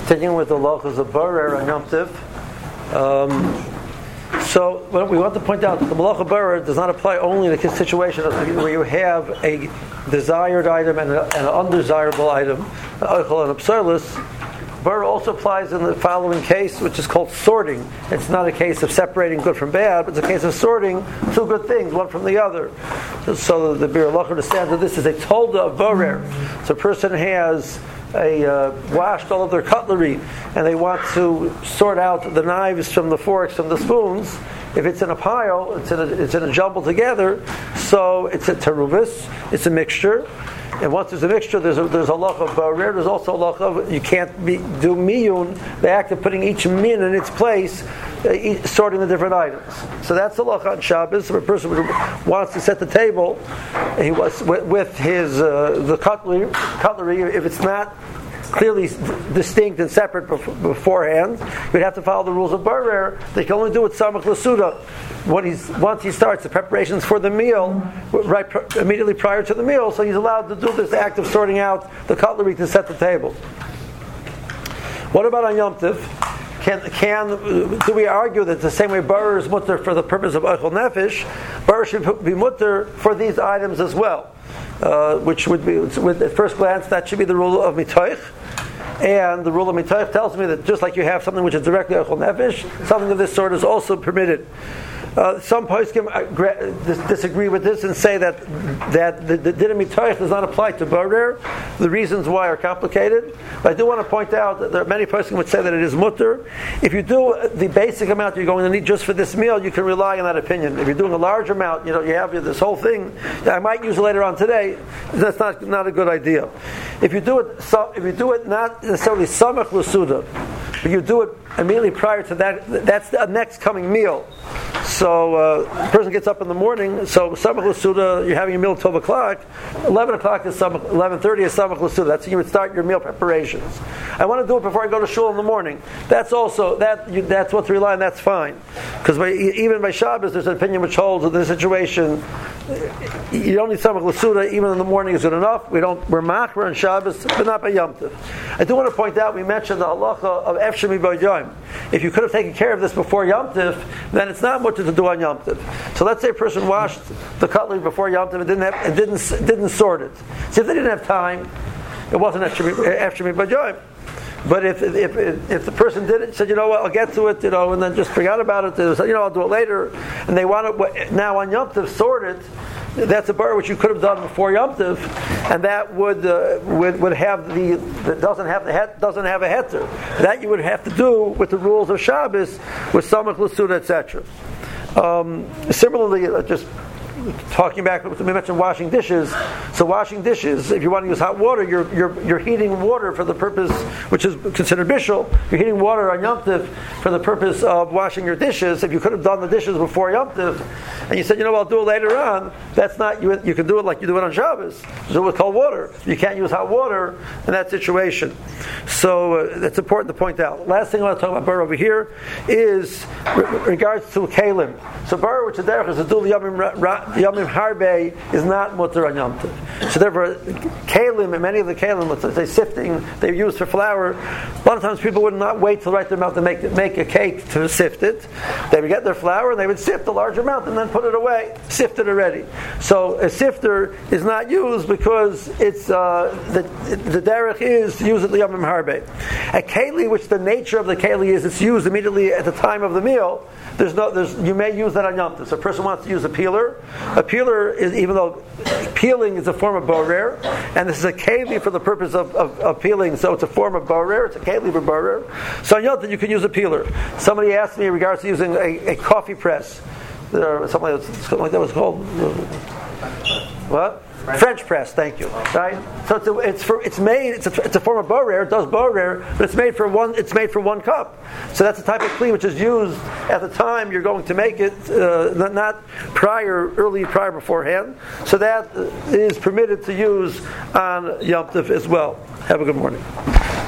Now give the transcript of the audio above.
Continuing with the halachas of Borer on Yom Tiv. So we want to point out that the malacha Borer does not apply only in the situation where you have a desired item and an undesirable item, an oichel and a psoilus. Borer also applies in the following case, which is called sorting. It's not a case of separating good from bad, but it's a case of sorting two good things, one from the other. So the Bir Halacha understands that this is a tolda of Borer. So a person has washed all of their cutlery and they want to sort out the knives from the forks and the spoons. If it's in a pile, it's in a jumble together, so it's a teruvis, it's a mixture. And once there's a mixture, there's a halacha of Borer. There's also a halacha of you can't do miyun, the act of putting each min in its place, sorting the different items. So that's the halacha on Shabbos. If a person wants to set the table, he was with his the cutlery. If it's not clearly distinct and separate beforehand, you'd have to follow the rules of Borer. They can only do it samach l'suda. Once he starts the preparations for the meal, immediately prior to the meal, so he's allowed to do this act of sorting out the cutlery to set the table. What about on Yom Tiv? Do we argue that the same way Borer is mutter for the purpose of oichel nefesh, Borer should be mutter for these items as well? Which would be, at first glance, that should be the rule of mitoich. And the rule of mitoich tells me that just like you have something which is directly oichel nefesh, something of this sort is also permitted. Some poskim disagree with this and say that the din of mitoich does not apply to Borer. The reasons why are complicated. But I do want to point out that there are many poskim would say that it is mutter. If you do the basic amount you're going to need just for this meal, you can rely on that opinion. If you're doing a large amount, you have this whole thing. I might use it later on today. That's not a good idea. If you do it not necessarily samach l'suda, but you do it immediately prior to that, that's the next coming meal. So the person gets up in the morning, so samach l'suda, you're having a meal at 12 o'clock, 11 o'clock is 11:30 is samach l'suda. That's when you would start your meal preparations. I want to do it before I go to shul in the morning. That's also, that's what to rely on, that's fine. Because even by Shabbos, there's an opinion which holds in this situation, you don't need samach l'suda, even in the morning is good enough. We're machmer on Shabbos, but not by Yom Tov. I do want to point out, we mentioned the halacha of efshei miboid yom. If you could have taken care of this before Yom Tov, then it's not much to do on Yom Tov. So let's say a person washed the cutlery before Yom Tov and didn't sort it. So if they didn't have time, it wasn't efshei miboid yom. But if the person did it, said, you know what, I'll get to it, and then just forgot about it, they said, I'll do it later, and they want it now on Yom Tov, sort it, that's a bar which you could have done before Yom Tov, and that would have doesn't have a heter. That you would have to do with the rules of Shabbos, with samach l'suda, etc. Similarly, just talking back, we mentioned washing dishes. So washing dishes, if you want to use hot water, you're heating water for the purpose, which is considered bishul. You're heating water on Yom Tov for the purpose of washing your dishes. If you could have done the dishes before Yom Tov, and you said, I'll do it later on, that's not, you can do it like you do it on Shabbos. Do it with cold water. You can't use hot water in that situation. So it's important to point out. Last thing I want to talk about Borer over here is regards to kalim. So Borer, which is derech, is a dul yamim harbe, is not mutter on Yom Tov. So therefore, kalim, and many of the kalim, let's say sifting, they use for flour. A lot of times people would not wait till right their mouth to make a cake to sift it. They would get their flour and they would sift a large amount and then put it away, sifted already. So a sifter is not used because it's the derech is to use it liyamim harbe. A keli, which the nature of the keli is it's used immediately at the time of the meal. You may use that on Yom Tov. So a person wants to use a peeler. A peeler is, even though peeling is a form of Borer, and this is a keli for the purpose of peeling, so it's a form of Borer, it's a keli for Borer. So on Yom Tov you can use a peeler. Somebody asked me in regards to using a coffee press. Something like that was called. What? French press, thank you. Right? So it's a form of Borer. It does Borer, but it's made for one cup. So that's the type of kli which is used at the time you're going to make it, not prior beforehand. So that is permitted to use on Yom Tov as well. Have a good morning.